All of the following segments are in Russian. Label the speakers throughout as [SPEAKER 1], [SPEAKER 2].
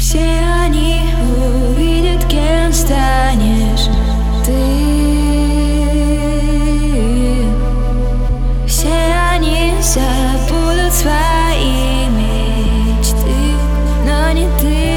[SPEAKER 1] Все они увидят, кем станешь ты. Все они забудут свои мечты, но не ты.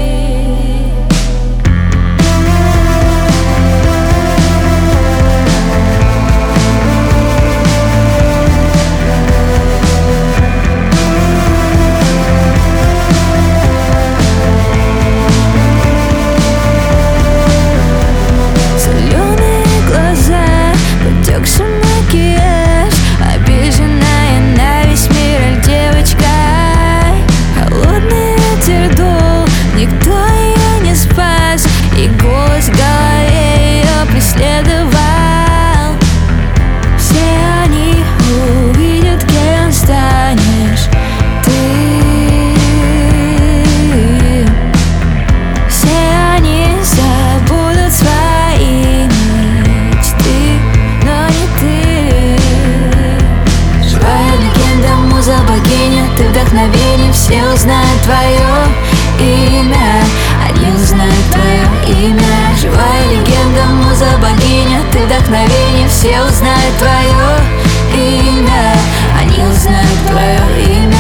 [SPEAKER 1] Ты вдохновение, все узнают твое имя. Они узнают твое имя. Живая легенда, муза, богиня. Ты вдохновение, все узнают твое имя. Они узнают твое имя.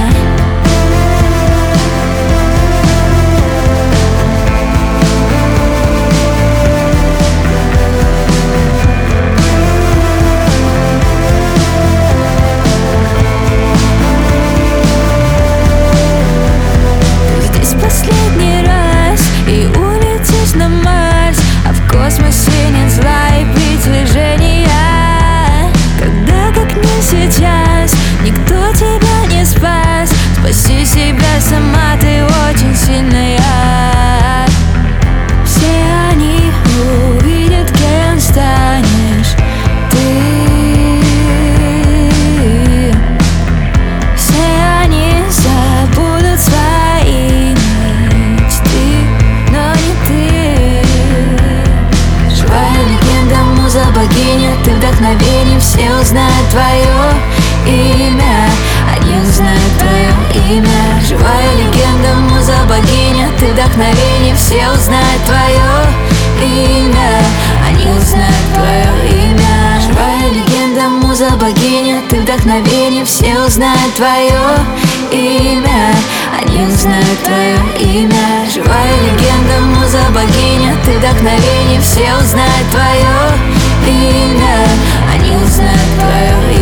[SPEAKER 1] Спаси себя сама, ты очень сильная. Все они увидят, кем станешь ты. Все они забудут свои мечты, но не ты. Живая легенда, муза, богиня. Ты вдохновение, все узнают твое имя. Они узнают твое имя. Живая легенда, муза, богиня. Ты вдохновение, все узнают твое имя. Они узнают твое имя. Живая легенда, муза, богиня. Ты вдохновение, все узнают твое имя. Они узнают твое имя. Живая легенда, муза, богиня. Ты вдохновение, все узнают твое имя. Они узнают твое имя.